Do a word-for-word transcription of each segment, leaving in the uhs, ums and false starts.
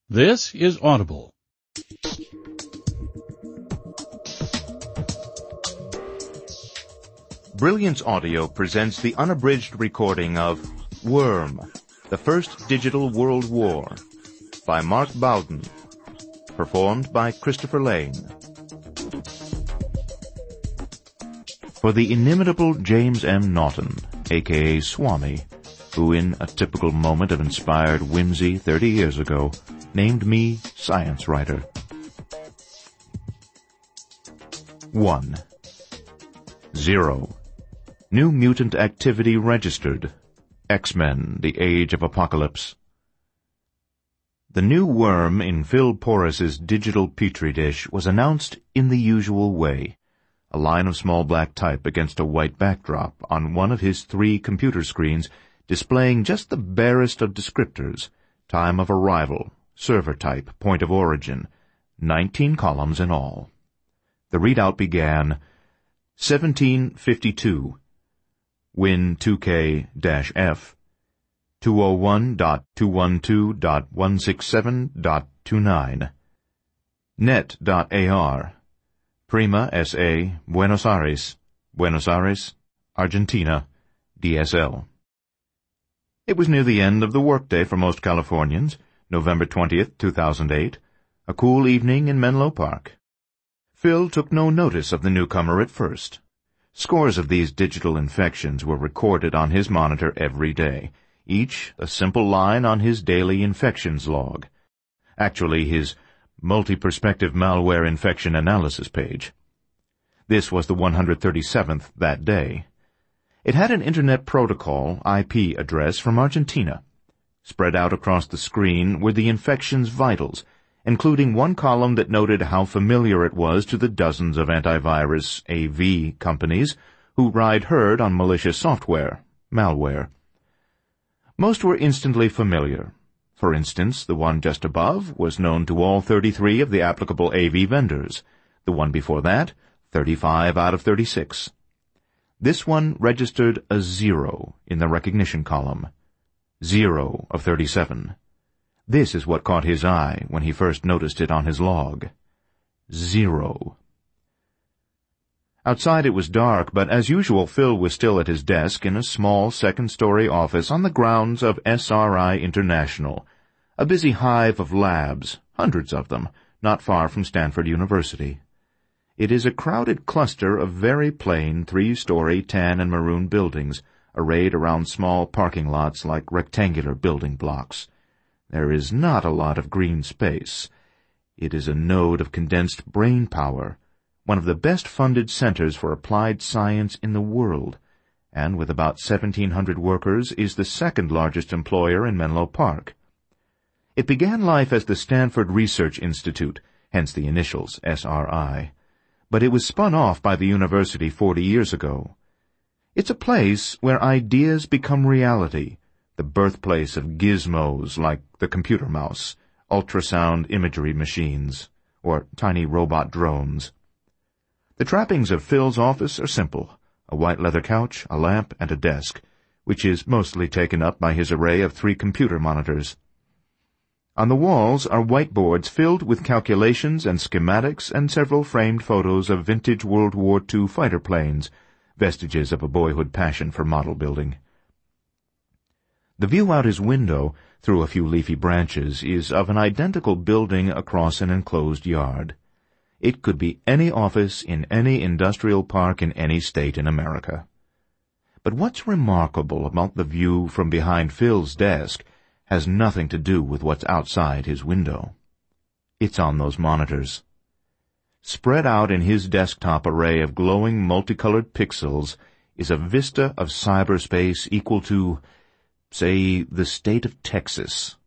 This is Audible. Brilliance Audio presents the unabridged recording of Worm, the First Digital World War, by Mark Bowden, performed by Christopher Lane. For the inimitable James M. Naughton, a k a. Swami, who in a typical moment of inspired whimsy thirty years ago named me science writer. One. Zero. New mutant activity registered. X-Men, the Age of Apocalypse. The new worm in Phil Porris's digital petri dish was announced in the usual way. A line of small black type against a white backdrop on one of his three computer screens displaying just the barest of descriptors: time of arrival, server type, point of origin, nineteen columns in all. The readout began seventeen fifty-two, Win two K F, two oh one dot two twelve dot one sixty-seven dot twenty-nine, net dot A R, Prima S A, Buenos Aires, Buenos Aires, Argentina, D S L. It was near the end of the workday for most Californians, November twentieth, two thousand eight, a cool evening in Menlo Park. Phil took no notice of the newcomer at first. Scores of these digital infections were recorded on his monitor every day, each a simple line on his daily infections log. Actually, his multi-perspective malware infection analysis page. This was the one hundred thirty-seventh that day. It had an Internet Protocol I P address from Argentina. Spread out across the screen were the infection's vitals, including one column that noted how familiar it was to the dozens of antivirus A V companies who ride herd on malicious software, malware. Most were instantly familiar. For instance, the one just above was known to all thirty-three of the applicable A V vendors. The one before that, thirty-five out of thirty-six. This one registered a zero in the recognition column. Zero of thirty-seven. This is what caught his eye when he first noticed it on his log. Zero. Outside it was dark, but as usual Phil was still at his desk in a small second-story office on the grounds of S R I International, a busy hive of labs, hundreds of them, not far from Stanford University. It is a crowded cluster of very plain three-story tan and maroon buildings, arrayed around small parking lots like rectangular building blocks. There is not a lot of green space. It is a node of condensed brain power, one of the best-funded centers for applied science in the world, and with about seventeen hundred workers is the second-largest employer in Menlo Park. It began life as the Stanford Research Institute, hence the initials S R I, but it was spun off by the university forty years ago. It's a place where ideas become reality, the birthplace of gizmos like the computer mouse, ultrasound imagery machines, or tiny robot drones. The trappings of Phil's office are simple: a white leather couch, a lamp, and a desk, which is mostly taken up by his array of three computer monitors. On the walls are whiteboards filled with calculations and schematics and several framed photos of vintage World War Two fighter planes, vestiges of a boyhood passion for model building. The view out his window, through a few leafy branches, is of an identical building across an enclosed yard. It could be any office in any industrial park in any state in America. But what's remarkable about the view from behind Phil's desk has nothing to do with what's outside his window. It's on those monitors. Spread out in his desktop array of glowing multicolored pixels is a vista of cyberspace equal to, say, the state of Texas.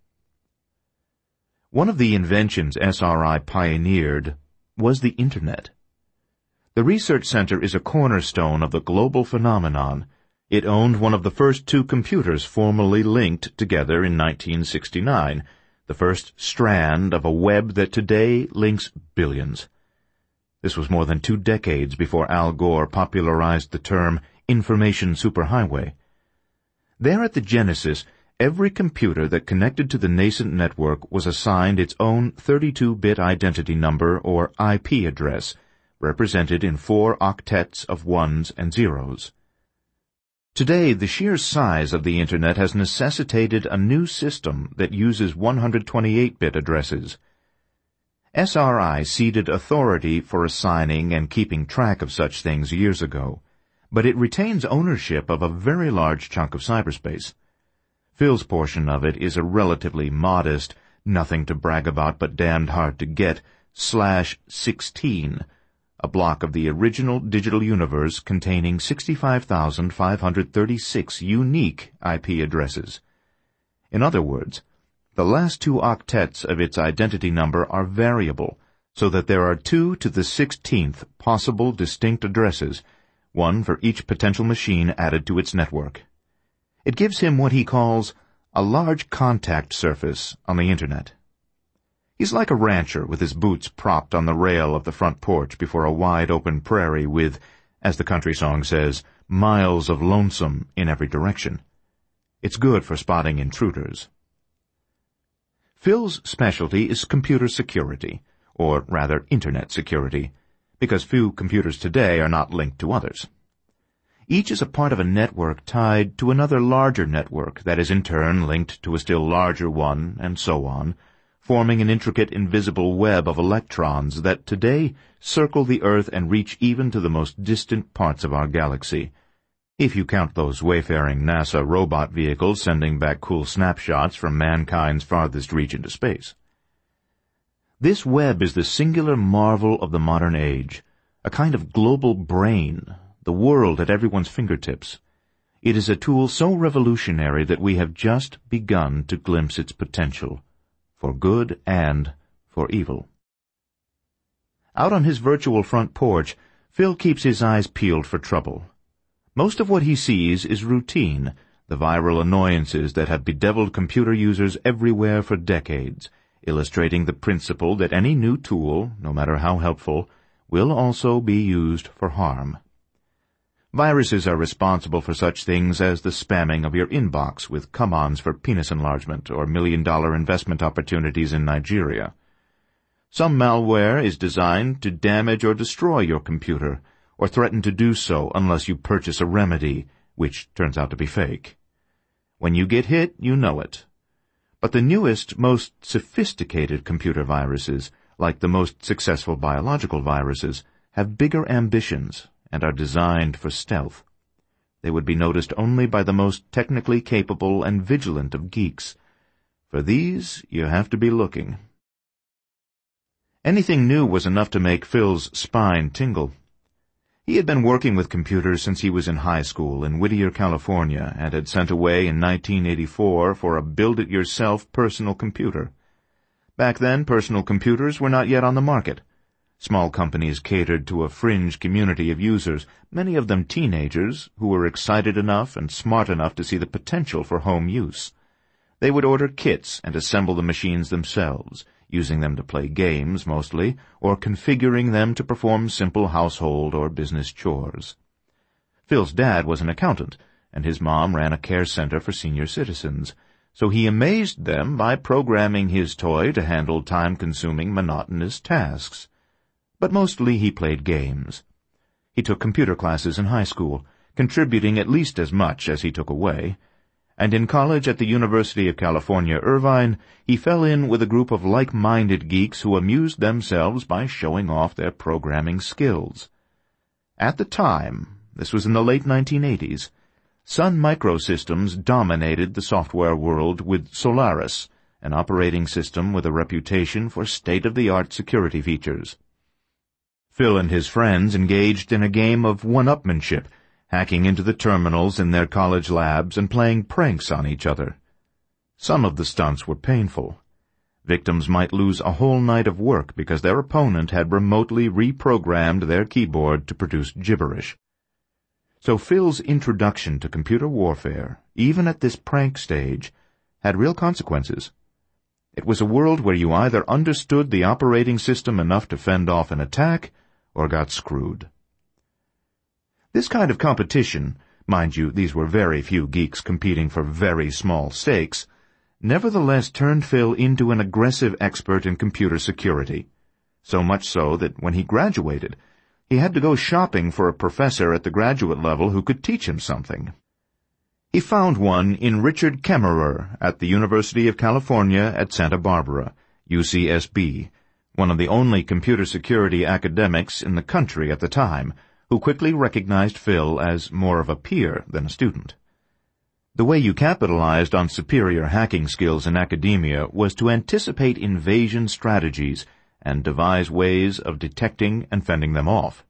One of the inventions S R I pioneered was the Internet. The research center is a cornerstone of the global phenomenon. It owned one of the first two computers formally linked together in nineteen sixty-nine, the first strand of a web that today links billions. This was more than two decades before Al Gore popularized the term information superhighway. There at the genesis, every computer that connected to the nascent network was assigned its own thirty-two bit identity number, or I P address, represented in four octets of ones and zeros. Today, the sheer size of the Internet has necessitated a new system that uses one hundred twenty-eight bit addresses. S R I ceded authority for assigning and keeping track of such things years ago, but it retains ownership of a very large chunk of cyberspace. Phil's portion of it is a relatively modest, nothing to brag about but damned hard to get, slash sixteen, a block of the original digital universe containing sixty-five thousand five hundred thirty-six unique I P addresses. In other words, the last two octets of its identity number are variable, so that there are two to the sixteenth possible distinct addresses, one for each potential machine added to its network. It gives him what he calls a large contact surface on the Internet. He's like a rancher with his boots propped on the rail of the front porch before a wide-open prairie with, as the country song says, miles of lonesome in every direction. It's good for spotting intruders. Phil's specialty is computer security, or rather Internet security, because few computers today are not linked to others. Each is a part of a network tied to another larger network that is in turn linked to a still larger one, and so on, forming an intricate invisible web of electrons that today circle the Earth and reach even to the most distant parts of our galaxy, if you count those wayfaring NASA robot vehicles sending back cool snapshots from mankind's farthest reach into space. This web is the singular marvel of the modern age, a kind of global brain, the world at everyone's fingertips. It is a tool so revolutionary that we have just begun to glimpse its potential, for good and for evil. Out on his virtual front porch, Phil keeps his eyes peeled for trouble. Most of what he sees is routine, the viral annoyances that have bedeviled computer users everywhere for decades, illustrating the principle that any new tool, no matter how helpful, will also be used for harm. Viruses are responsible for such things as the spamming of your inbox with come-ons for penis enlargement or million-dollar investment opportunities in Nigeria. Some malware is designed to damage or destroy your computer, or threaten to do so unless you purchase a remedy, which turns out to be fake. When you get hit, you know it. But the newest, most sophisticated computer viruses, like the most successful biological viruses, have bigger ambitions and are designed for stealth. They would be noticed only by the most technically capable and vigilant of geeks. For these, you have to be looking. Anything new was enough to make Phil's spine tingle. He had been working with computers since he was in high school in Whittier, California, and had sent away in nineteen eighty-four for a build-it-yourself personal computer. Back then, personal computers were not yet on the market. Small companies catered to a fringe community of users, many of them teenagers, who were excited enough and smart enough to see the potential for home use. They would order kits and assemble the machines themselves, using them to play games mostly, or configuring them to perform simple household or business chores. Phil's dad was an accountant, and his mom ran a care center for senior citizens, so he amazed them by programming his toy to handle time-consuming, monotonous tasks. But mostly he played games. He took computer classes in high school, contributing at least as much as he took away, and in college at the University of California, Irvine, he fell in with a group of like-minded geeks who amused themselves by showing off their programming skills. At the time, this was in the late nineteen eighties, Sun Microsystems dominated the software world with Solaris, an operating system with a reputation for state-of-the-art security features. Phil and his friends engaged in a game of one-upmanship, hacking into the terminals in their college labs and playing pranks on each other. Some of the stunts were painful. Victims might lose a whole night of work because their opponent had remotely reprogrammed their keyboard to produce gibberish. So Phil's introduction to computer warfare, even at this prank stage, had real consequences. It was a world where you either understood the operating system enough to fend off an attack, or got screwed. This kind of competition, mind you, these were very few geeks competing for very small stakes, nevertheless turned Phil into an aggressive expert in computer security. So much so that when he graduated, he had to go shopping for a professor at the graduate level who could teach him something. He found one in Richard Kemmerer at the University of California at Santa Barbara, U C S B, one of the only computer security academics in the country at the time, who quickly recognized Phil as more of a peer than a student. The way you capitalized on superior hacking skills in academia was to anticipate invasion strategies and devise ways of detecting and fending them off.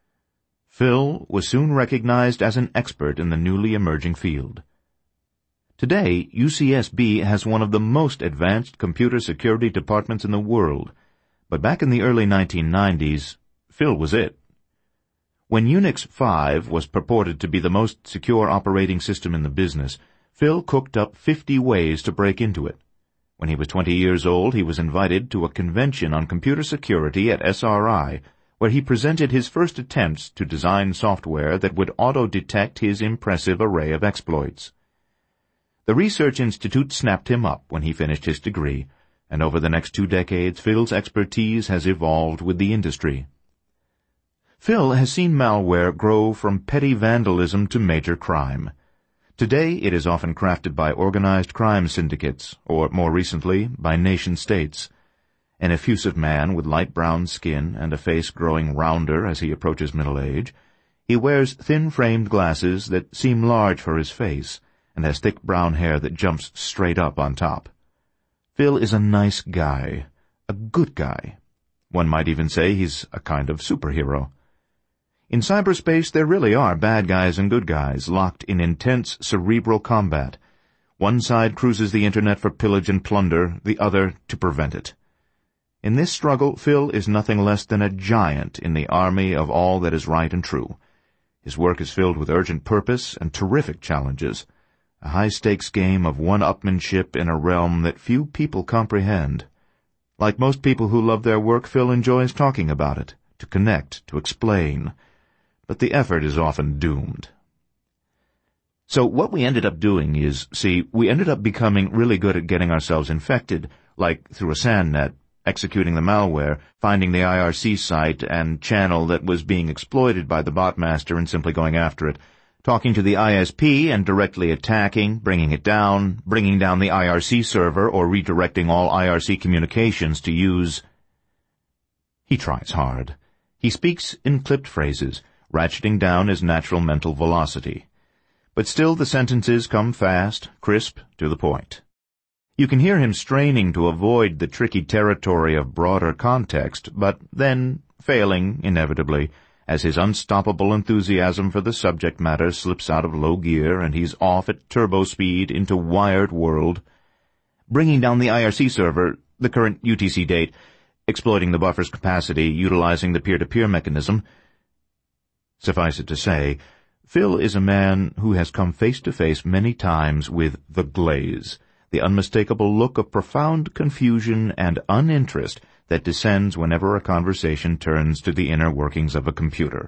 Phil was soon recognized as an expert in the newly emerging field. Today, U C S B has one of the most advanced computer security departments in the world, but back in the early nineteen nineties, Phil was it. When Unix five was purported to be the most secure operating system in the business, Phil cooked up fifty ways to break into it. When he was twenty years old, he was invited to a convention on computer security at S R I, where he presented his first attempts to design software that would auto-detect his impressive array of exploits. The Research Institute snapped him up when he finished his degree, and over the next two decades, Phil's expertise has evolved with the industry. Phil has seen malware grow from petty vandalism to major crime. Today, it is often crafted by organized crime syndicates, or more recently, by nation-states. An effusive man with light brown skin and a face growing rounder as he approaches middle age, he wears thin-framed glasses that seem large for his face, and has thick brown hair that jumps straight up on top. Phil is a nice guy, a good guy. One might even say he's a kind of superhero. In cyberspace, there really are bad guys and good guys locked in intense cerebral combat. One side cruises the internet for pillage and plunder, the other to prevent it. In this struggle, Phil is nothing less than a giant in the army of all that is right and true. His work is filled with urgent purpose and terrific challenges, a high-stakes game of one-upmanship in a realm that few people comprehend. Like most people who love their work, Phil enjoys talking about it, to connect, to explain, but the effort is often doomed. So what we ended up doing is, see, we ended up becoming really good at getting ourselves infected, like through a sand net, executing the malware, finding the I R C site and channel that was being exploited by the botmaster and simply going after it, talking to the I S P and directly attacking, bringing it down, bringing down the I R C server or redirecting all I R C communications to use. He tries hard. He speaks in clipped phrases, ratcheting down his natural mental velocity. But still the sentences come fast, crisp, to the point. You can hear him straining to avoid the tricky territory of broader context, but then failing, inevitably, as his unstoppable enthusiasm for the subject matter slips out of low gear and he's off at turbo speed into wired world. Bringing down the I R C server, the current U T C date, exploiting the buffer's capacity, utilizing the peer-to-peer mechanism. Suffice it to say, Phil is a man who has come face-to-face many times with the glaze, the unmistakable look of profound confusion and uninterest that descends whenever a conversation turns to the inner workings of a computer.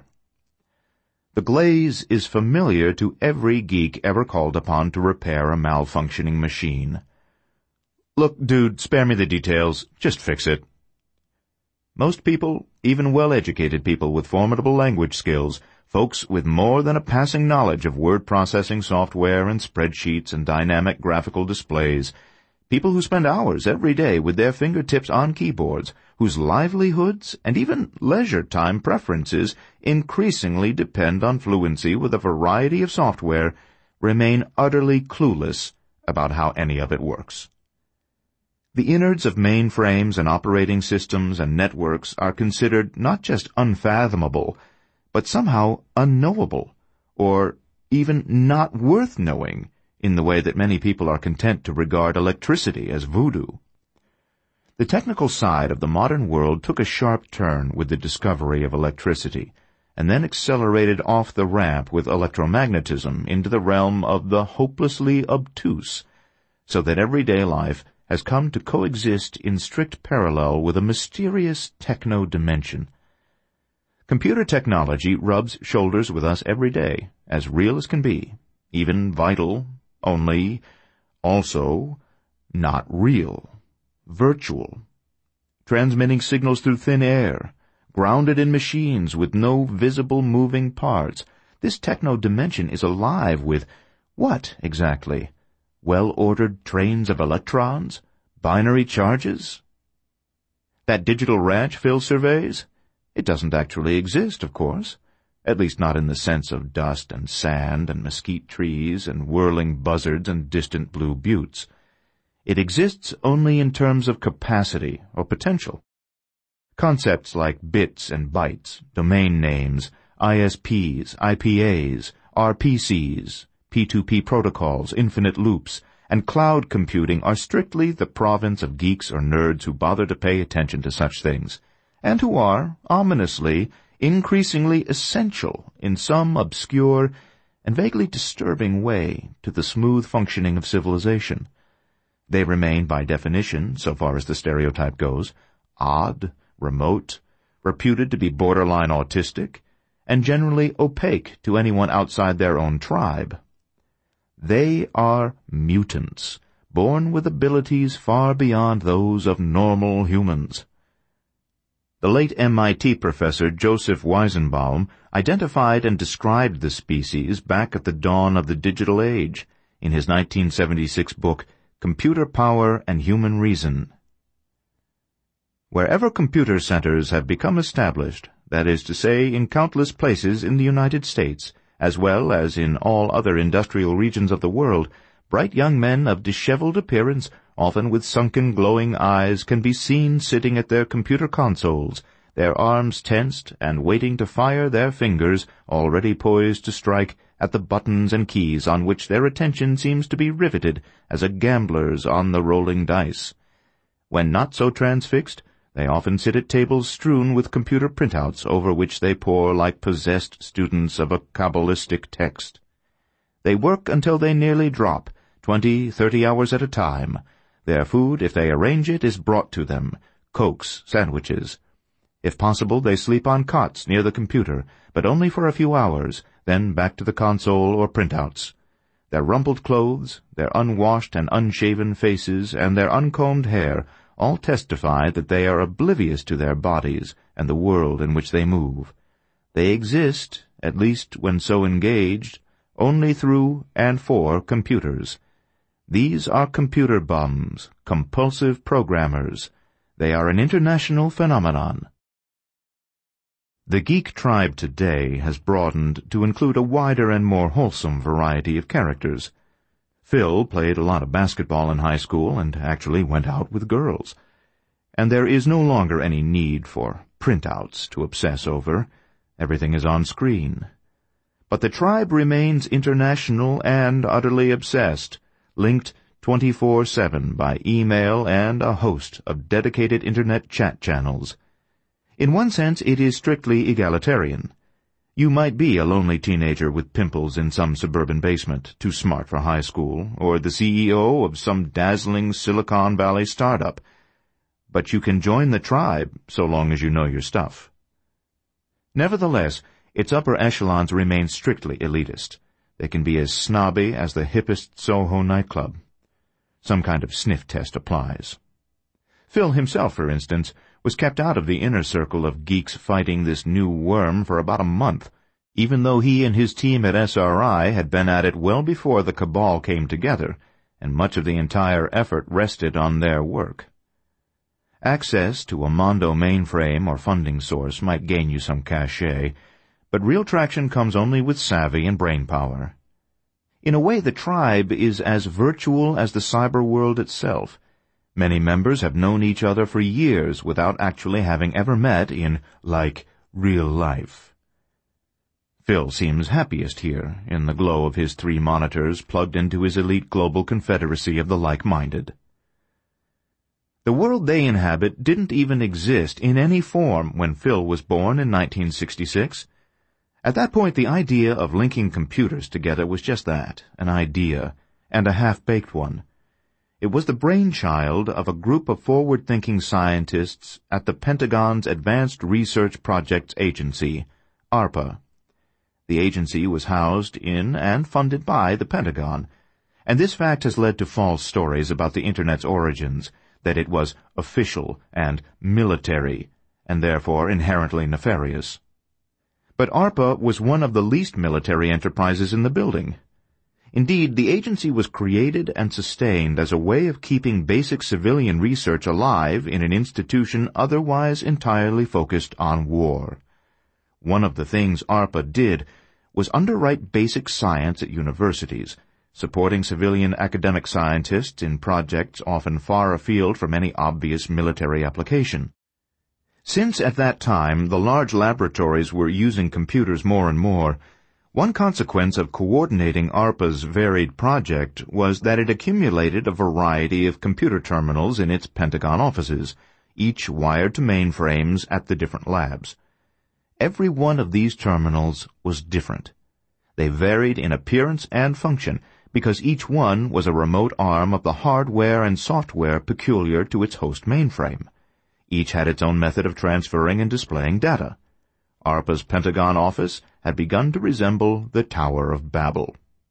The glaze is familiar to every geek ever called upon to repair a malfunctioning machine. Look, dude, spare me the details. Just fix it. Most people, even well-educated people with formidable language skills, folks with more than a passing knowledge of word processing software and spreadsheets and dynamic graphical displays, people who spend hours every day with their fingertips on keyboards, whose livelihoods and even leisure time preferences increasingly depend on fluency with a variety of software, remain utterly clueless about how any of it works. The innards of mainframes and operating systems and networks are considered not just unfathomable, but somehow unknowable, or even not worth knowing, in the way that many people are content to regard electricity as voodoo. The technical side of the modern world took a sharp turn with the discovery of electricity, and then accelerated off the ramp with electromagnetism into the realm of the hopelessly obtuse, so that everyday life has come to coexist in strict parallel with a mysterious techno-dimension. Computer technology rubs shoulders with us every day, as real as can be, even vital, only, also, not real, virtual, transmitting signals through thin air, grounded in machines with no visible moving parts. This techno-dimension is alive with what, exactly? Well-ordered trains of electrons? Binary charges? That digital ranch Phil surveys? It doesn't actually exist, of course. At least not in the sense of dust and sand and mesquite trees and whirling buzzards and distant blue buttes. It exists only in terms of capacity or potential. Concepts like bits and bytes, domain names, I S Ps, I P As, R P Cs, P two P protocols, infinite loops, and cloud computing are strictly the province of geeks or nerds who bother to pay attention to such things, and who are, ominously, increasingly essential in some obscure and vaguely disturbing way to the smooth functioning of civilization. They remain, by definition, so far as the stereotype goes, odd, remote, reputed to be borderline autistic, and generally opaque to anyone outside their own tribe. They are mutants, born with abilities far beyond those of normal humans. The late M I T professor Joseph Weizenbaum identified and described the species back at the dawn of the digital age in his nineteen seventy-six book, Computer Power and Human Reason. Wherever computer centers have become established, that is to say, in countless places in the United States, as well as in all other industrial regions of the world, bright young men of disheveled appearance, often with sunken, glowing eyes, can be seen sitting at their computer consoles, their arms tensed and waiting to fire their fingers, already poised to strike, at the buttons and keys on which their attention seems to be riveted as a gambler's on the rolling dice. When not so transfixed, they often sit at tables strewn with computer printouts over which they pore like possessed students of a Kabbalistic text. They work until they nearly drop, twenty, thirty hours at a time. Their food, if they arrange it, is brought to them, cokes, sandwiches. If possible, they sleep on cots near the computer, but only for a few hours, then back to the console or printouts. Their rumpled clothes, their unwashed and unshaven faces, and their uncombed hair all testify that they are oblivious to their bodies and the world in which they move. They exist, at least when so engaged, only through and for computers. These are computer bums, compulsive programmers. They are an international phenomenon. The geek tribe today has broadened to include a wider and more wholesome variety of characters. Phil played a lot of basketball in high school and actually went out with girls. And there is no longer any need for printouts to obsess over. Everything is on screen. But the tribe remains international and utterly obsessed, linked twenty-four seven by email and a host of dedicated Internet chat channels. In one sense, it is strictly egalitarian. You might be a lonely teenager with pimples in some suburban basement, too smart for high school, or the C E O of some dazzling Silicon Valley startup. But you can join the tribe so long as you know your stuff. Nevertheless, its upper echelons remain strictly elitist. They can be as snobby as the hippest Soho nightclub. Some kind of sniff test applies. Phil himself, for instance, was kept out of the inner circle of geeks fighting this new worm for about a month, even though he and his team at S R I had been at it well before the cabal came together, and much of the entire effort rested on their work. Access to a Mondo mainframe or funding source might gain you some cachet, but real traction comes only with savvy and brainpower. In a way, the tribe is as virtual as the cyber world itself. Many members have known each other for years without actually having ever met in, like, real life. Phil seems happiest here, in the glow of his three monitors plugged into his elite global confederacy of the like-minded. The world they inhabit didn't even exist in any form when Phil was born in nineteen sixty-six. At that point, the idea of linking computers together was just that, an idea, and a half-baked one. It was the brainchild of a group of forward-thinking scientists at the Pentagon's Advanced Research Projects Agency, ARPA. The agency was housed in and funded by the Pentagon, and this fact has led to false stories about the Internet's origins, that it was official and military, and therefore inherently nefarious. But ARPA was one of the least military enterprises in the building. Indeed, the agency was created and sustained as a way of keeping basic civilian research alive in an institution otherwise entirely focused on war. One of the things ARPA did was underwrite basic science at universities, supporting civilian academic scientists in projects often far afield from any obvious military application. Since at that time the large laboratories were using computers more and more, one consequence of coordinating ARPA's varied project was that it accumulated a variety of computer terminals in its Pentagon offices, each wired to mainframes at the different labs. Every one of these terminals was different. They varied in appearance and function because each one was a remote arm of the hardware and software peculiar to its host mainframe. Each had its own method of transferring and displaying data. ARPA's Pentagon office had begun to resemble the Tower of Babel.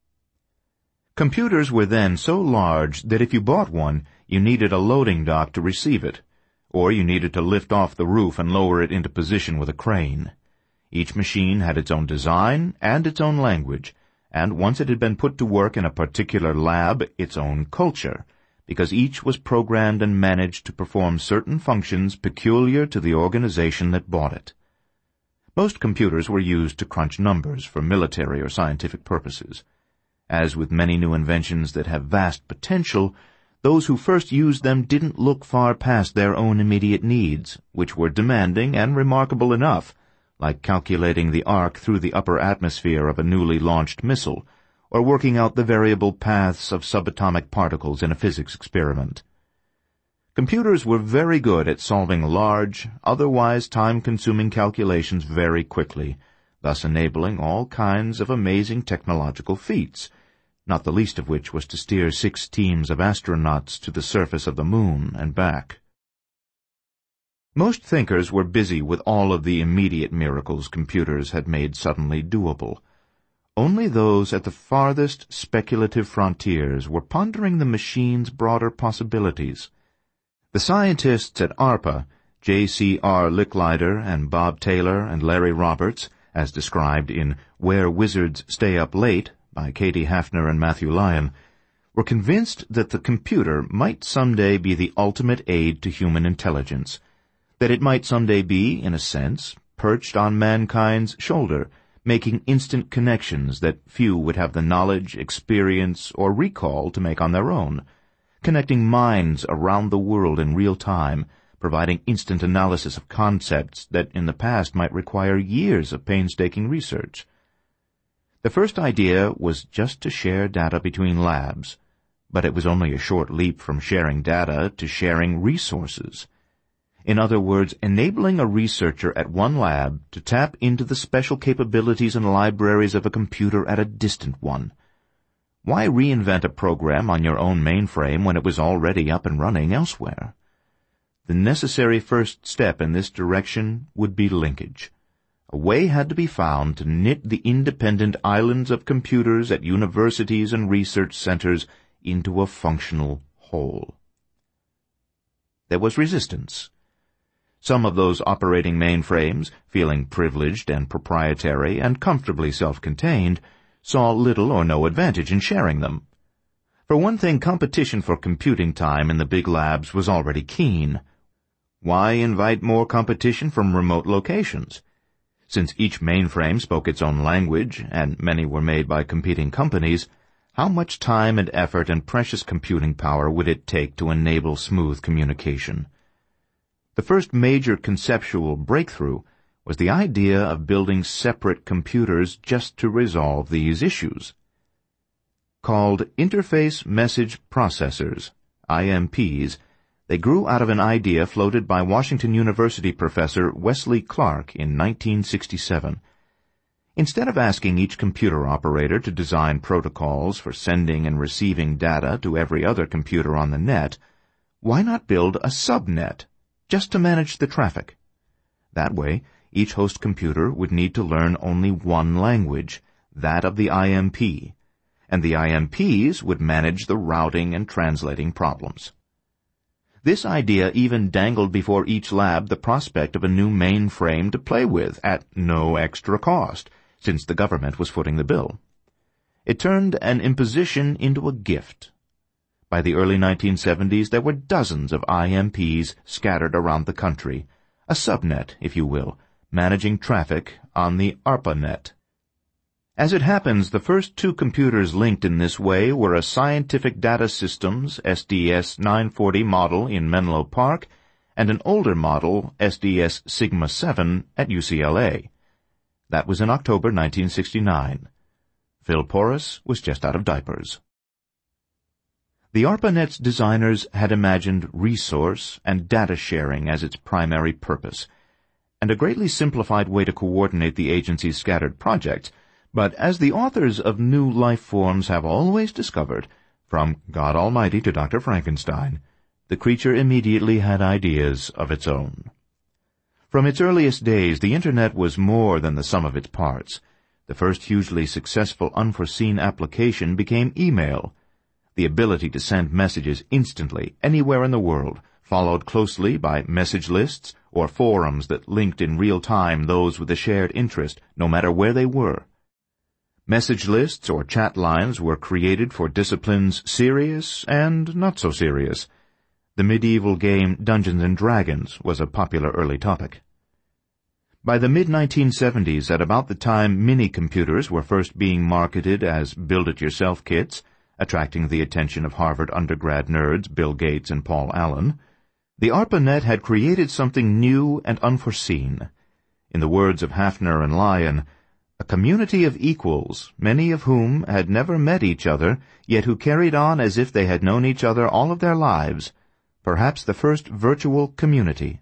Computers were then so large that if you bought one, you needed a loading dock to receive it, or you needed to lift off the roof and lower it into position with a crane. Each machine had its own design and its own language, and once it had been put to work in a particular lab, its own culture, because each was programmed and managed to perform certain functions peculiar to the organization that bought it. Most computers were used to crunch numbers for military or scientific purposes. As with many new inventions that have vast potential, those who first used them didn't look far past their own immediate needs, which were demanding and remarkable enough, like calculating the arc through the upper atmosphere of a newly launched missile, or working out the variable paths of subatomic particles in a physics experiment. Computers were very good at solving large, otherwise time-consuming calculations very quickly, thus enabling all kinds of amazing technological feats, not the least of which was to steer six teams of astronauts to the surface of the moon and back. Most thinkers were busy with all of the immediate miracles computers had made suddenly doable. Only those at the farthest speculative frontiers were pondering the machine's broader possibilities. The scientists at ARPA, J C R Licklider and Bob Taylor and Larry Roberts, as described in Where Wizards Stay Up Late by Katie Hafner and Matthew Lyon, were convinced that the computer might someday be the ultimate aid to human intelligence, that it might someday be, in a sense, perched on mankind's shoulder, making instant connections that few would have the knowledge, experience, or recall to make on their own, connecting minds around the world in real time, providing instant analysis of concepts that in the past might require years of painstaking research. The first idea was just to share data between labs, but it was only a short leap from sharing data to sharing resources. In other words, enabling a researcher at one lab to tap into the special capabilities and libraries of a computer at a distant one. Why reinvent a program on your own mainframe when it was already up and running elsewhere? The necessary first step in this direction would be linkage. A way had to be found to knit the independent islands of computers at universities and research centers into a functional whole. There was resistance. Some of those operating mainframes, feeling privileged and proprietary and comfortably self-contained, saw little or no advantage in sharing them. For one thing, competition for computing time in the big labs was already keen. Why invite more competition from remote locations? Since each mainframe spoke its own language, and many were made by competing companies, how much time and effort and precious computing power would it take to enable smooth communication? The first major conceptual breakthrough was the idea of building separate computers just to resolve these issues. Called Interface Message Processors, I M Ps, they grew out of an idea floated by Washington University professor Wesley Clark in nineteen sixty-seven. Instead of asking each computer operator to design protocols for sending and receiving data to every other computer on the net, why not build a subnet, just to manage the traffic? That way, each host computer would need to learn only one language, that of the I M P, and the I M Ps would manage the routing and translating problems. This idea even dangled before each lab the prospect of a new mainframe to play with at no extra cost, since the government was footing the bill. It turned an imposition into a gift. By the early nineteen seventies, there were dozens of I M Ps scattered around the country, a subnet, if you will, managing traffic on the ARPANET. As it happens, the first two computers linked in this way were a Scientific Data Systems S D S nine forty model in Menlo Park and an older model S D S Sigma seven at U C L A. That was in October nineteen sixty-nine. Phil Porras was just out of diapers. The ARPANET's designers had imagined resource and data sharing as its primary purpose, and a greatly simplified way to coordinate the agency's scattered projects. But as the authors of New Life Forms have always discovered, from God Almighty to Doctor Frankenstein, the creature immediately had ideas of its own. From its earliest days, the Internet was more than the sum of its parts. The first hugely successful unforeseen application became email, the ability to send messages instantly anywhere in the world, followed closely by message lists or forums that linked in real time those with a shared interest, no matter where they were. Message lists or chat lines were created for disciplines serious and not so serious. The medieval game Dungeons and Dragons was a popular early topic. By the mid nineteen seventies, at about the time mini-computers were first being marketed as build-it-yourself kits, attracting the attention of Harvard undergrad nerds Bill Gates and Paul Allen, the ARPANET had created something new and unforeseen. In the words of Hafner and Lyon, a community of equals, many of whom had never met each other, yet who carried on as if they had known each other all of their lives, perhaps the first virtual community.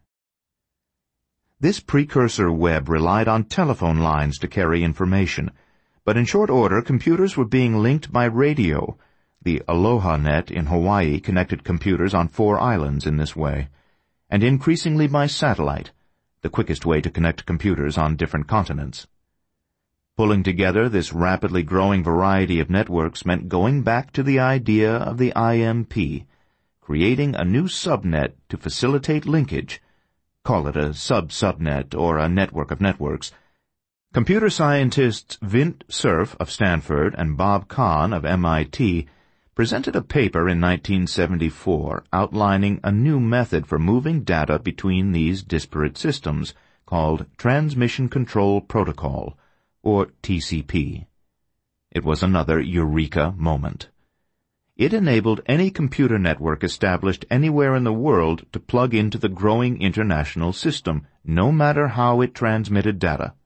This precursor web relied on telephone lines to carry information, but in short order computers were being linked by radio. The AlohaNet in Hawaii connected computers on four islands in this way, and increasingly by satellite, the quickest way to connect computers on different continents. Pulling together this rapidly growing variety of networks meant going back to the idea of the I M P, creating a new subnet to facilitate linkage, call it a sub-subnet or a network of networks. Computer scientists Vint Cerf of Stanford and Bob Kahn of M I T presented a paper in nineteen seventy-four outlining a new method for moving data between these disparate systems called Transmission Control Protocol, or T C P. It was another eureka moment. It enabled any computer network established anywhere in the world to plug into the growing international system, no matter how it transmitted data.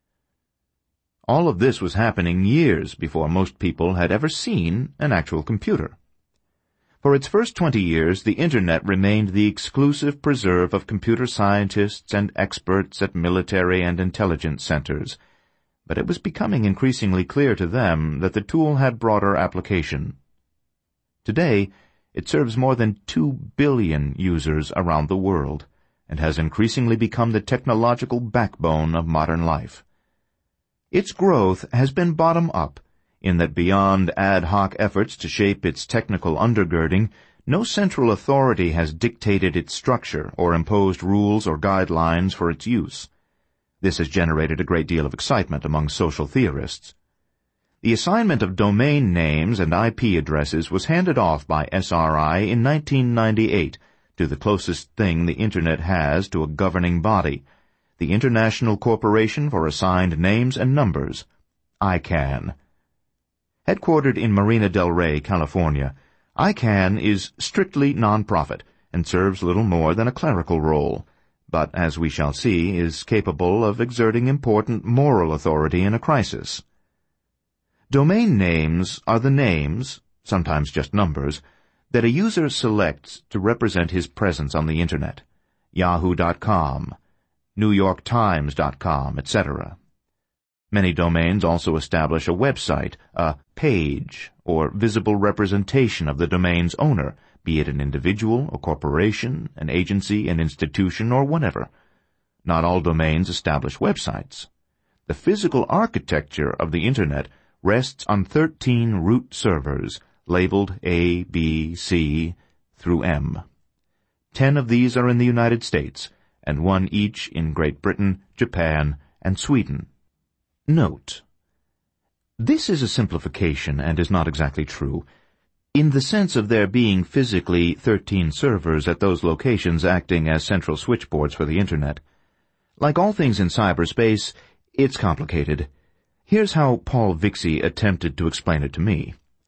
All of this was happening years before most people had ever seen an actual computer. For its first twenty years, the Internet remained the exclusive preserve of computer scientists and experts at military and intelligence centers, but it was becoming increasingly clear to them that the tool had broader application. Today, it serves more than two billion users around the world, and has increasingly become the technological backbone of modern life. Its growth has been bottom-up, in that beyond ad hoc efforts to shape its technical undergirding, no central authority has dictated its structure or imposed rules or guidelines for its use. This has generated a great deal of excitement among social theorists. The assignment of domain names and I P addresses was handed off by S R I in nineteen ninety-eight to the closest thing the Internet has to a governing body, the International Corporation for Assigned Names and Numbers, I CANN. Headquartered in Marina del Rey, California, I CANN is strictly non-profit and serves little more than a clerical role, but, as we shall see, is capable of exerting important moral authority in a crisis. Domain names are the names, sometimes just numbers, that a user selects to represent his presence on the Internet, yahoo dot com, new york times dot com, et cetera. Many domains also establish a website, a page, or visible representation of the domain's owner, be it an individual, a corporation, an agency, an institution, or whatever. Not all domains establish websites. The physical architecture of the Internet rests on thirteen root servers, labeled A, B, C, through M. Ten of these are in the United States, and one each in Great Britain, Japan, and Sweden. Note: this is a simplification and is not exactly true, in the sense of there being physically thirteen servers at those locations acting as central switchboards for the Internet. Like all things in cyberspace, it's complicated. Here's how Paul Vixie attempted to explain it to me.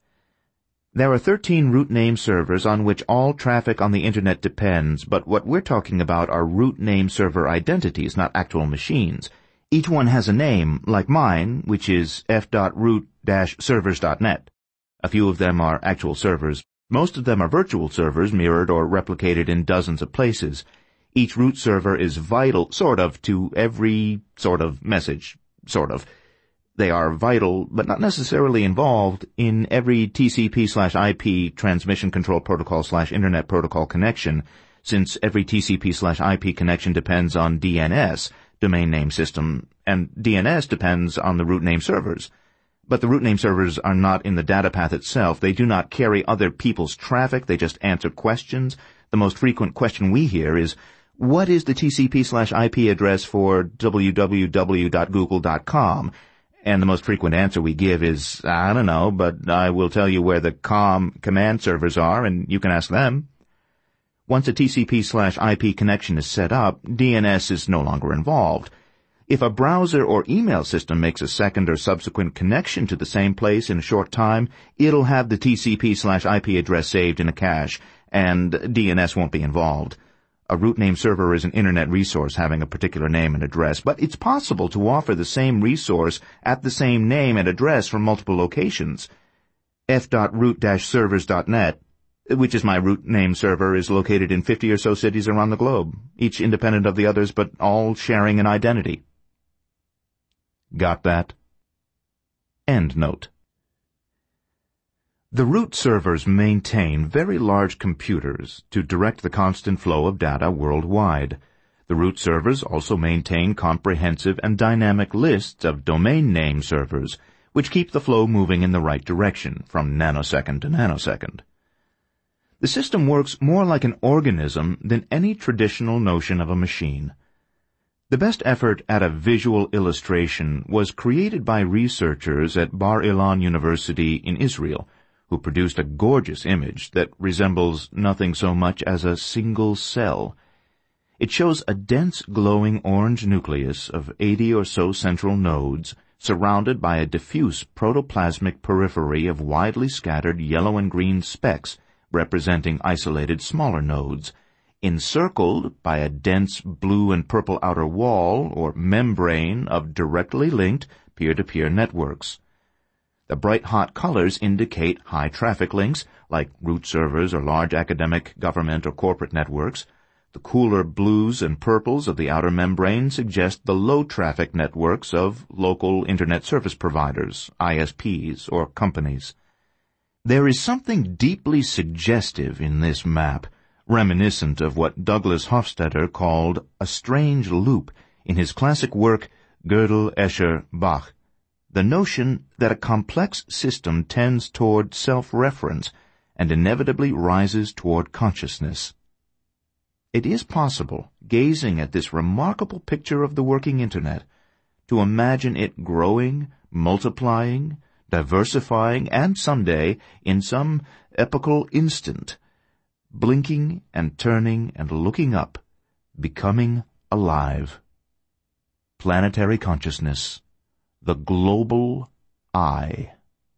There are thirteen root name servers on which all traffic on the Internet depends, but what we're talking about are root name server identities, not actual machines. Each one has a name, like mine, which is f dot root dash servers dot net. A few of them are actual servers. Most of them are virtual servers mirrored or replicated in dozens of places. Each root server is vital, sort of, to every sort of message, sort of. They are vital, but not necessarily involved, in every T C P slash I P transmission control protocol slash internet protocol connection, since every T C P slash I P connection depends on D N S, domain name system, and D N S depends on the root name servers. But the root name servers are not in the data path itself. They do not carry other people's traffic. They just answer questions. The most frequent question we hear is, what is the T C P slash I P address for w w w dot google dot com? And the most frequent answer we give is, I don't know, but I will tell you where the com command servers are, and you can ask them. Once a T C P slash I P connection is set up, D N S is no longer involved. If a browser or email system makes a second or subsequent connection to the same place in a short time, it'll have the T C P slash I P address saved in a cache, and D N S won't be involved. A root name server is an internet resource having a particular name and address, but it's possible to offer the same resource at the same name and address from multiple locations. f dot root dash servers dot net, which is my root name server, is located in fifty or so cities around the globe, each independent of the others but all sharing an identity. Got that? End note. The root servers maintain very large computers to direct the constant flow of data worldwide. The root servers also maintain comprehensive and dynamic lists of domain name servers, which keep the flow moving in the right direction, from nanosecond to nanosecond. The system works more like an organism than any traditional notion of a machine. The best effort at a visual illustration was created by researchers at Bar Ilan University in Israel, who produced a gorgeous image that resembles nothing so much as a single cell. It shows a dense glowing orange nucleus of eighty or so central nodes, surrounded by a diffuse protoplasmic periphery of widely scattered yellow and green specks representing isolated smaller nodes, encircled by a dense blue and purple outer wall or membrane of directly linked peer-to-peer networks. The bright hot colors indicate high traffic links, like root servers or large academic, government, or corporate networks. The cooler blues and purples of the outer membrane suggest the low traffic networks of local internet service providers, I S Ps, or companies. There is something deeply suggestive in this map, reminiscent of what Douglas Hofstadter called a strange loop in his classic work Gödel, Escher, Bach. The notion that a complex system tends toward self-reference and inevitably rises toward consciousness. It is possible, gazing at this remarkable picture of the working Internet, to imagine it growing, multiplying, diversifying, and someday, in some epochal instant, blinking and turning and looking up, becoming alive. Planetary consciousness. The global I.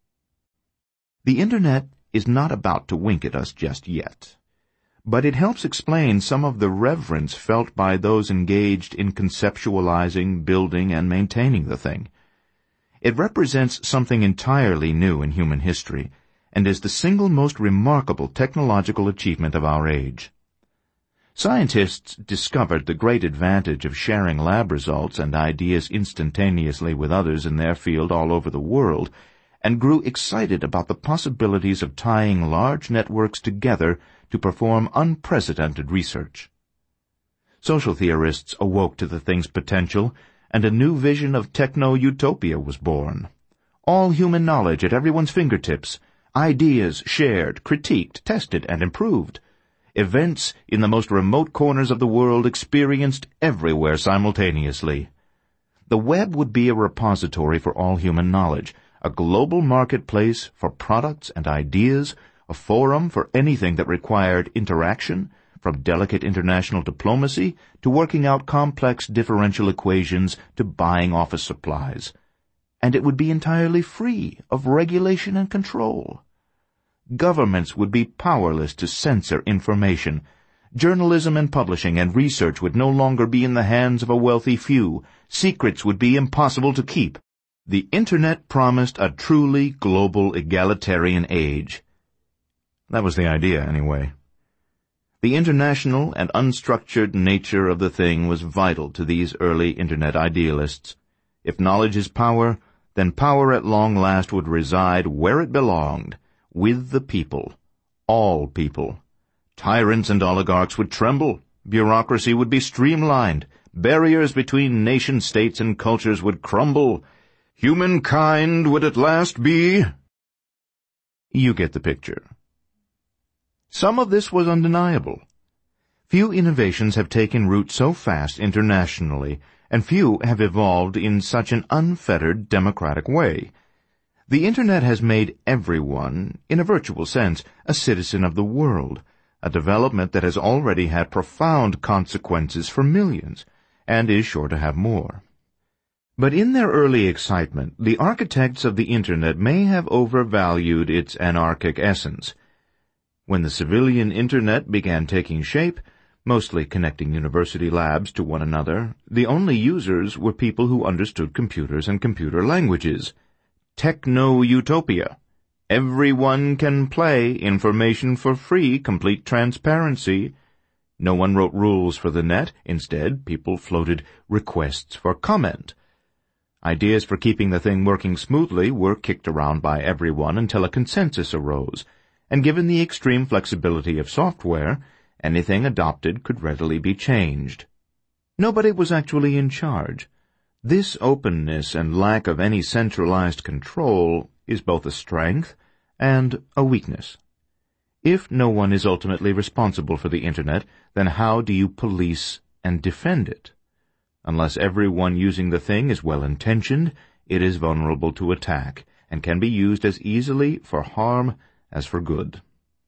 The Internet is not about to wink at us just yet, but it helps explain some of the reverence felt by those engaged in conceptualizing, building, and maintaining the thing. It represents something entirely new in human history, and is the single most remarkable technological achievement of our age. Scientists discovered the great advantage of sharing lab results and ideas instantaneously with others in their field all over the world, and grew excited about the possibilities of tying large networks together to perform unprecedented research. Social theorists awoke to the thing's potential, and a new vision of techno-utopia was born. All human knowledge at everyone's fingertips, ideas shared, critiqued, tested, and improved. Events in the most remote corners of the world experienced everywhere simultaneously. The web would be a repository for all human knowledge, a global marketplace for products and ideas, a forum for anything that required interaction, from delicate international diplomacy to working out complex differential equations to buying office supplies. And it would be entirely free of regulation and control. Governments would be powerless to censor information. Journalism and publishing and research would no longer be in the hands of a wealthy few. Secrets would be impossible to keep. The Internet promised a truly global egalitarian age. That was the idea, anyway. The international and unstructured nature of the thing was vital to these early Internet idealists. If knowledge is power, then power at long last would reside where it belonged, with the people, all people. Tyrants and oligarchs would tremble, bureaucracy would be streamlined, barriers between nation-states and cultures would crumble, humankind would at last be... You get the picture. Some of this was undeniable. Few innovations have taken root so fast internationally, and few have evolved in such an unfettered democratic way. The Internet has made everyone, in a virtual sense, a citizen of the world, a development that has already had profound consequences for millions, and is sure to have more. But in their early excitement, the architects of the Internet may have overvalued its anarchic essence. When the civilian Internet began taking shape, mostly connecting university labs to one another, the only users were people who understood computers and computer languages. Techno-utopia. Everyone can play, information for free, complete transparency. No one wrote rules for the net. Instead, people floated requests for comment. Ideas for keeping the thing working smoothly were kicked around by everyone until a consensus arose, and given the extreme flexibility of software, anything adopted could readily be changed. Nobody was actually in charge. This openness and lack of any centralized control is both a strength and a weakness. If no one is ultimately responsible for the Internet, then how do you police and defend it? Unless everyone using the thing is well-intentioned, it is vulnerable to attack and can be used as easily for harm as for good.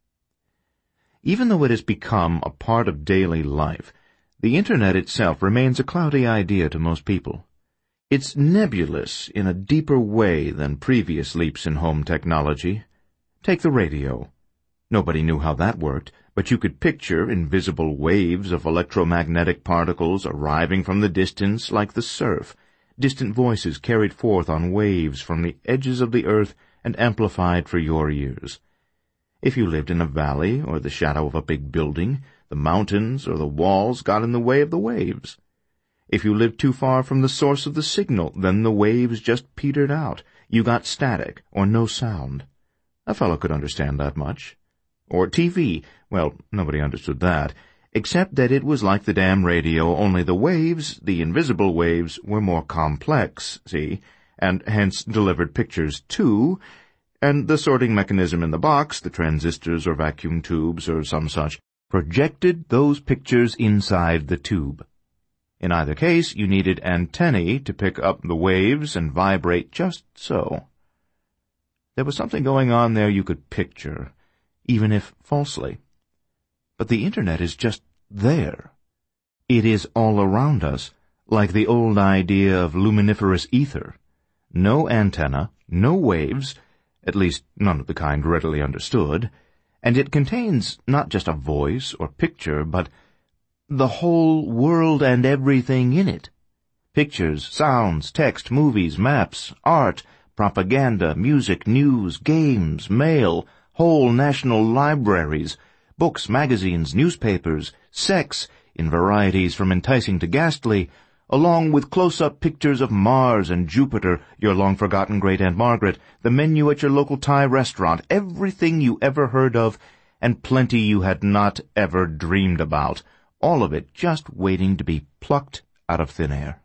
Even though it has become a part of daily life, the Internet itself remains a cloudy idea to most people. It's nebulous in a deeper way than previous leaps in home technology. Take the radio. Nobody knew how that worked, but you could picture invisible waves of electromagnetic particles arriving from the distance like the surf, distant voices carried forth on waves from the edges of the earth and amplified for your ears. If you lived in a valley or the shadow of a big building, the mountains or the walls got in the way of the waves. If you lived too far from the source of the signal, then the waves just petered out. You got static or no sound. A fellow could understand that much. Or T V. Well, nobody understood that, except that it was like the damn radio, only the waves, the invisible waves, were more complex, see, and hence delivered pictures too, and the sorting mechanism in the box, the transistors or vacuum tubes or some such, projected those pictures inside the tube. In either case, you needed antennae to pick up the waves and vibrate just so. There was something going on there you could picture, even if falsely. But the Internet is just there. It is all around us, like the old idea of luminiferous ether. No antenna, no waves, at least none of the kind readily understood, and it contains not just a voice or picture, but the whole world and everything in it. Pictures, sounds, text, movies, maps, art, propaganda, music, news, games, mail, whole national libraries, books, magazines, newspapers, sex, in varieties from enticing to ghastly, along with close-up pictures of Mars and Jupiter, your long-forgotten great-aunt Margaret, the menu at your local Thai restaurant, everything you ever heard of, and plenty you had not ever dreamed about, all of it just waiting to be plucked out of thin air.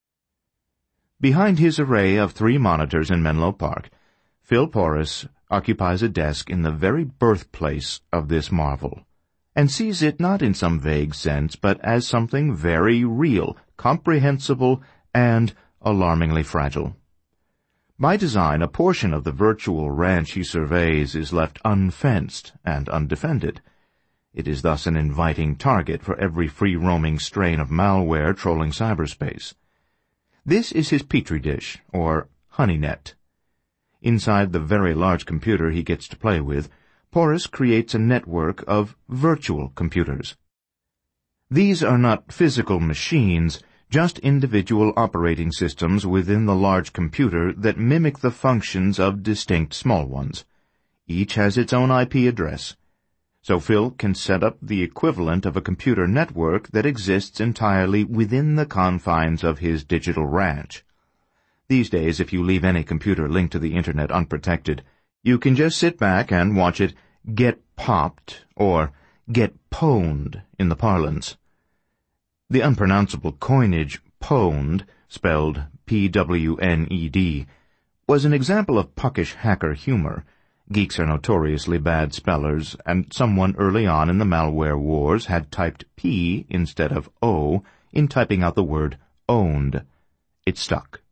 Behind his array of three monitors in Menlo Park, Phil Porras occupies a desk in the very birthplace of this marvel, and sees it not in some vague sense, but as something very real, comprehensible, and alarmingly fragile. By design, a portion of the virtual ranch he surveys is left unfenced and undefended. It is thus an inviting target for every free-roaming strain of malware trolling cyberspace. This is his petri dish, or honeynet. Inside the very large computer he gets to play with, Porras creates a network of virtual computers. These are not physical machines, just individual operating systems within the large computer that mimic the functions of distinct small ones. Each has its own I P address. So Phil can set up the equivalent of a computer network that exists entirely within the confines of his digital ranch. These days, if you leave any computer linked to the Internet unprotected, you can just sit back and watch it get popped, or get pwned in the parlance. The unpronounceable coinage pwned, spelled P W N E D, was an example of puckish hacker humor. Geeks are notoriously bad spellers, and someone early on in the malware wars had typed P instead of O in typing out the word owned. It stuck.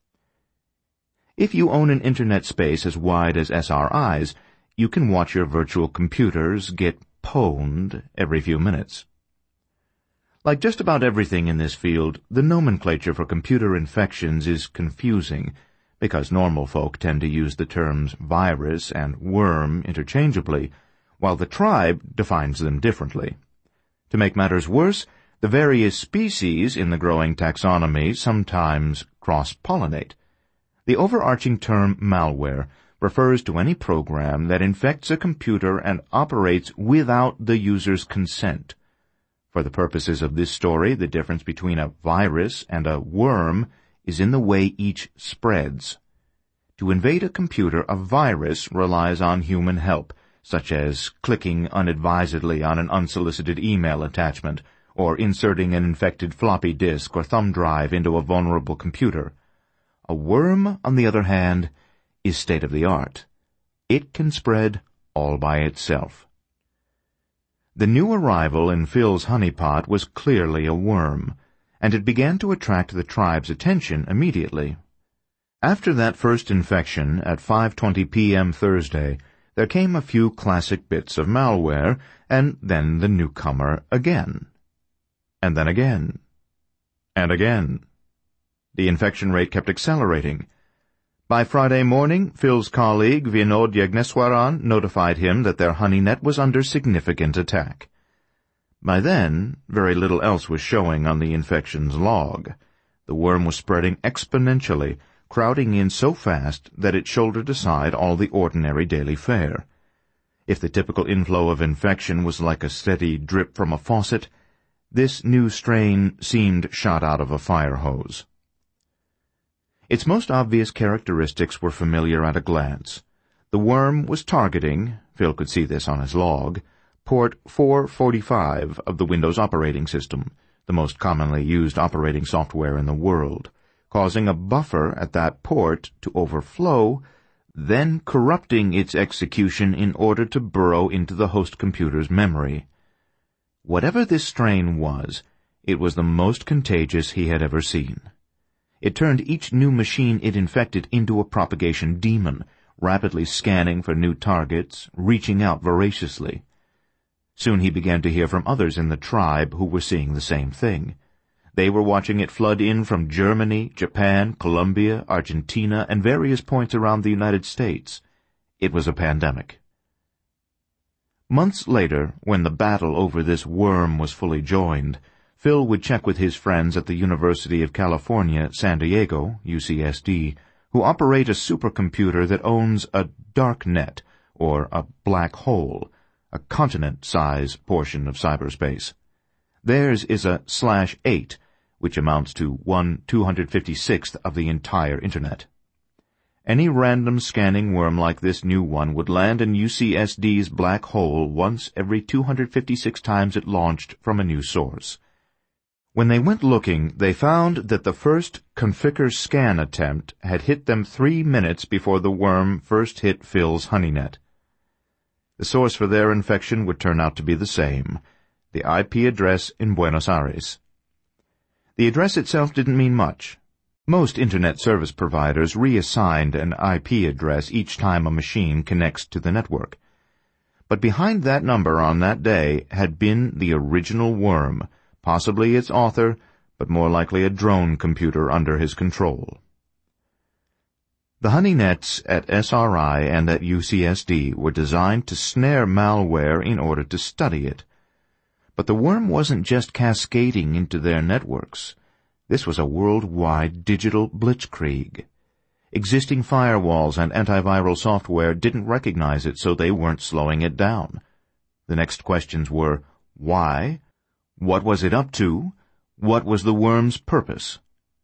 If you own an internet space as wide as S R I's, you can watch your virtual computers get pwned every few minutes. Like just about everything in this field, the nomenclature for computer infections is confusing, because normal folk tend to use the terms virus and worm interchangeably, while the tribe defines them differently. To make matters worse, the various species in the growing taxonomy sometimes cross-pollinate. The overarching term malware refers to any program that infects a computer and operates without the user's consent. For the purposes of this story, the difference between a virus and a worm is in the way each spreads. To invade a computer, a virus relies on human help, such as clicking unadvisedly on an unsolicited email attachment, or inserting an infected floppy disk or thumb drive into a vulnerable computer. A worm, on the other hand, is state-of-the-art. It can spread all by itself. The new arrival in Phil's honeypot was clearly a worm, and it began to attract the tribe's attention immediately. After that first infection at five twenty p.m. Thursday, there came a few classic bits of malware, and then the newcomer again. And then again. And again. The infection rate kept accelerating. By Friday morning, Phil's colleague Vinod Yagneswaran notified him that their honeynet was under significant attack. By then, very little else was showing on the infection's log. The worm was spreading exponentially, crowding in so fast that it shouldered aside all the ordinary daily fare. If the typical inflow of infection was like a steady drip from a faucet, this new strain seemed shot out of a fire hose. Its most obvious characteristics were familiar at a glance. The worm was targeting, Phil could see this on his log, port four forty-five of the Windows operating system, the most commonly used operating software in the world, causing a buffer at that port to overflow, then corrupting its execution in order to burrow into the host computer's memory. Whatever this strain was, it was the most contagious he had ever seen. It turned each new machine it infected into a propagation demon, rapidly scanning for new targets, reaching out voraciously. Soon he began to hear from others in the tribe who were seeing the same thing. They were watching it flood in from Germany, Japan, Colombia, Argentina, and various points around the United States. It was a pandemic. Months later, when the battle over this worm was fully joined, Phil would check with his friends at the University of California, San Diego, U C S D, who operate a supercomputer that owns a dark net, or a black hole, a continent-size portion of cyberspace. Theirs is a slash eight, which amounts to one two hundred fifty-sixth of the entire Internet. Any random scanning worm like this new one would land in U C S D's black hole once every two hundred fifty-six times it launched from a new source. When they went looking, they found that the first Conficker scan attempt had hit them three minutes before the worm first hit Phil's HoneyNet. The source for their infection would turn out to be the same, the I P address in Buenos Aires. The address itself didn't mean much. Most Internet service providers reassigned an I P address each time a machine connects to the network. But behind that number on that day had been the original worm, possibly its author, but more likely a drone computer under his control. The HoneyNets at S R I and at U C S D were designed to snare malware in order to study it. But the worm wasn't just cascading into their networks. This was a worldwide digital blitzkrieg. Existing firewalls and antiviral software didn't recognize it, so they weren't slowing it down. The next questions were, why? What was it up to? What was the worm's purpose?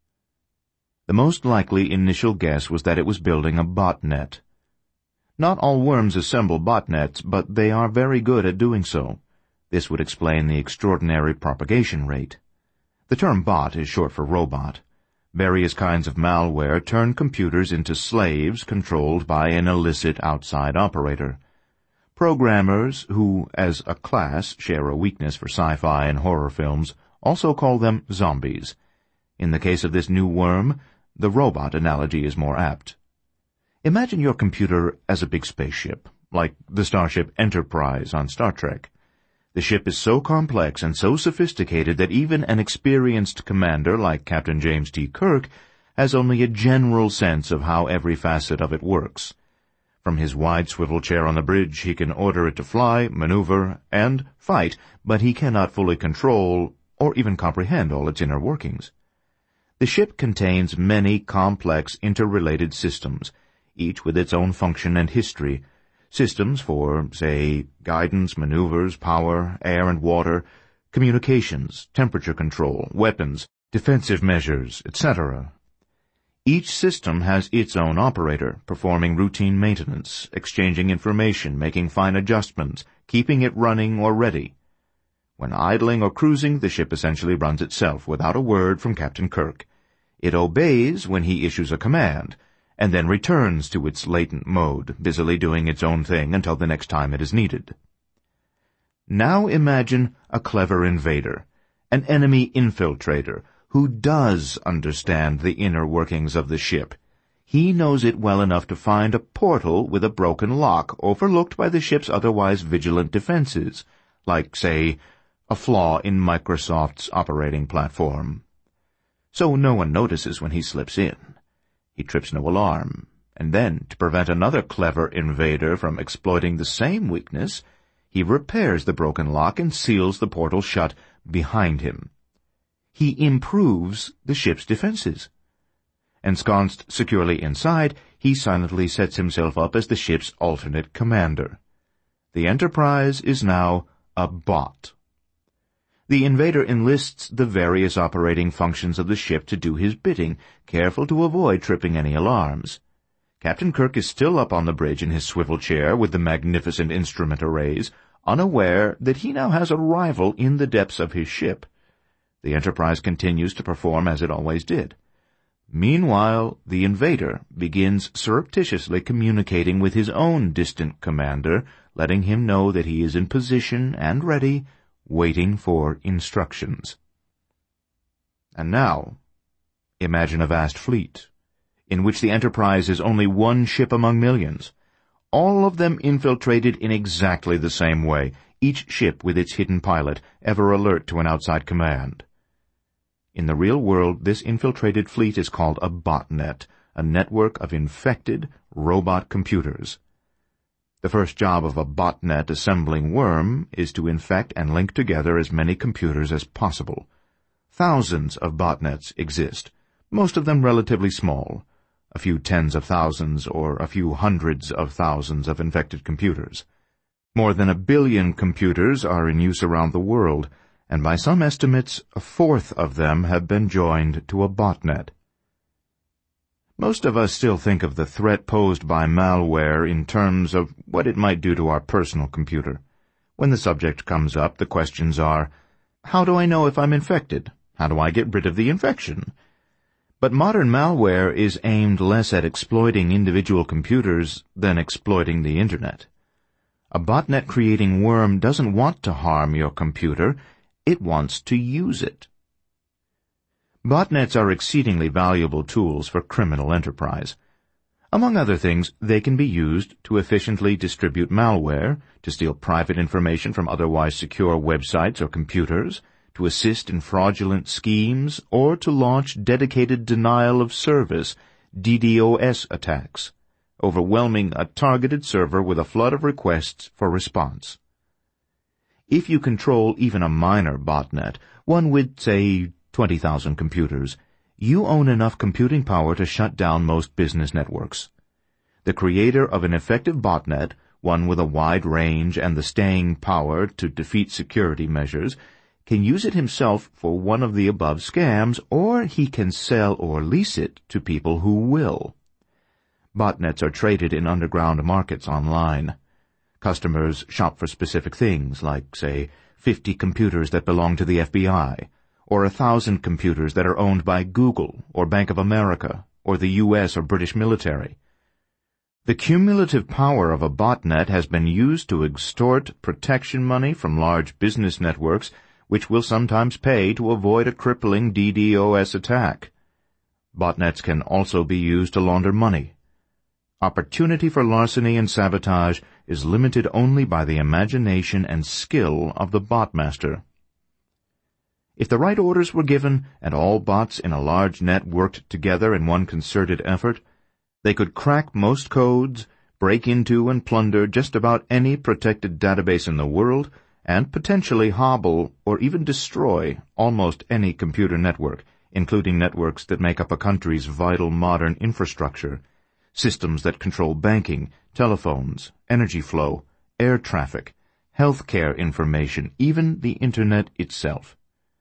The most likely initial guess was that it was building a botnet. Not all worms assemble botnets, but they are very good at doing so. This would explain the extraordinary propagation rate. The term bot is short for robot. Various kinds of malware turn computers into slaves controlled by an illicit outside operator. Programmers, who as a class share a weakness for sci-fi and horror films, also call them zombies. In the case of this new worm, the robot analogy is more apt. Imagine your computer as a big spaceship, like the Starship Enterprise on Star Trek. The ship is so complex and so sophisticated that even an experienced commander like Captain James T. Kirk has only a general sense of how every facet of it works. From his wide swivel chair on the bridge, he can order it to fly, maneuver, and fight, but he cannot fully control or even comprehend all its inner workings. The ship contains many complex interrelated systems, each with its own function and history. Systems for, say, guidance, maneuvers, power, air and water, communications, temperature control, weapons, defensive measures, et cetera. Each system has its own operator, performing routine maintenance, exchanging information, making fine adjustments, keeping it running or ready. When idling or cruising, the ship essentially runs itself without a word from Captain Kirk. It obeys when he issues a command, and then returns to its latent mode, busily doing its own thing until the next time it is needed. Now imagine a clever invader, an enemy infiltrator, who does understand the inner workings of the ship. He knows it well enough to find a portal with a broken lock overlooked by the ship's otherwise vigilant defenses, like, say, a flaw in Microsoft's operating platform. So no one notices when he slips in. He trips no alarm, and then, to prevent another clever invader from exploiting the same weakness, he repairs the broken lock and seals the portal shut behind him. He improves the ship's defenses. Ensconced securely inside, he silently sets himself up as the ship's alternate commander. The Enterprise is now a bot. The invader enlists the various operating functions of the ship to do his bidding, careful to avoid tripping any alarms. Captain Kirk is still up on the bridge in his swivel chair with the magnificent instrument arrays, unaware that he now has a rival in the depths of his ship. The Enterprise continues to perform as it always did. Meanwhile, the invader begins surreptitiously communicating with his own distant commander, letting him know that he is in position and ready, waiting for instructions. And now, imagine a vast fleet, in which the Enterprise is only one ship among millions, all of them infiltrated in exactly the same way, each ship with its hidden pilot, ever alert to an outside command. In the real world, this infiltrated fleet is called a botnet, a network of infected robot computers. The first job of a botnet assembling worm is to infect and link together as many computers as possible. Thousands of botnets exist, most of them relatively small, a few tens of thousands or a few hundreds of thousands of infected computers. More than a billion computers are in use around the world, and by some estimates, a fourth of them have been joined to a botnet. Most of us still think of the threat posed by malware in terms of what it might do to our personal computer. When the subject comes up, the questions are, how do I know if I'm infected? How do I get rid of the infection? But modern malware is aimed less at exploiting individual computers than exploiting the Internet. A botnet-creating worm doesn't want to harm your computer, it wants to use it. Botnets are exceedingly valuable tools for criminal enterprise. Among other things, they can be used to efficiently distribute malware, to steal private information from otherwise secure websites or computers, to assist in fraudulent schemes, or to launch dedicated denial-of-service D DoS attacks, overwhelming a targeted server with a flood of requests for response. If you control even a minor botnet, one with, say, twenty thousand computers, you own enough computing power to shut down most business networks. The creator of an effective botnet, one with a wide range and the staying power to defeat security measures, can use it himself for one of the above scams, or he can sell or lease it to people who will. Botnets are traded in underground markets online. Customers shop for specific things, like, say, fifty computers that belong to the F B I, or a thousand computers that are owned by Google or Bank of America or the U S or British military. The cumulative power of a botnet has been used to extort protection money from large business networks, which will sometimes pay to avoid a crippling D DoS attack. Botnets can also be used to launder money. Opportunity for larceny and sabotage is limited only by the imagination and skill of the botmaster. If the right orders were given and all bots in a large net worked together in one concerted effort, they could crack most codes, break into and plunder just about any protected database in the world, and potentially hobble or even destroy almost any computer network, including networks that make up a country's vital modern infrastructure, systems that control banking, telephones, energy flow, air traffic, healthcare information, even the Internet itself.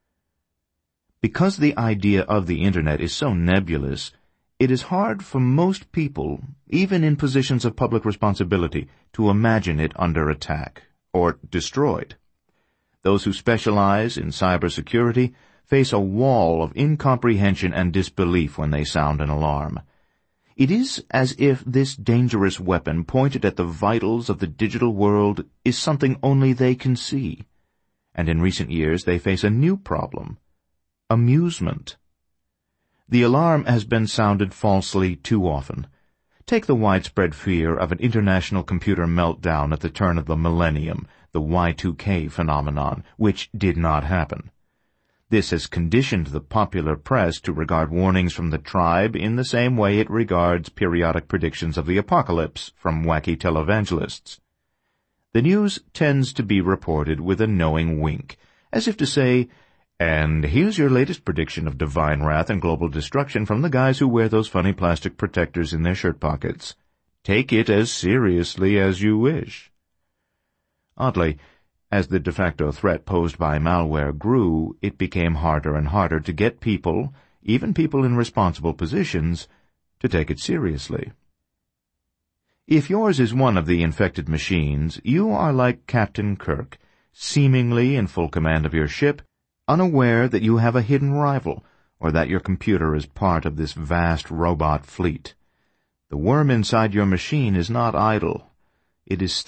Because the idea of the Internet is so nebulous, it is hard for most people, even in positions of public responsibility, to imagine it under attack or destroyed. Those who specialize in cybersecurity face a wall of incomprehension and disbelief when they sound an alarm. It is as if this dangerous weapon pointed at the vitals of the digital world is something only they can see. And in recent years they face a new problem: amusement. The alarm has been sounded falsely too often. Take the widespread fear of an international computer meltdown at the turn of the millennium, the Y two K phenomenon, which did not happen. This has conditioned the popular press to regard warnings from the tribe in the same way it regards periodic predictions of the apocalypse from wacky televangelists. The news tends to be reported with a knowing wink, as if to say, "And here's your latest prediction of divine wrath and global destruction from the guys who wear those funny plastic protectors in their shirt pockets. Take it as seriously as you wish." Oddly, as the de facto threat posed by malware grew, it became harder and harder to get people, even people in responsible positions, to take it seriously. If yours is one of the infected machines, you are like Captain Kirk, seemingly in full command of your ship, unaware that you have a hidden rival, or that your computer is part of this vast robot fleet. The worm inside your machine is not idle. It is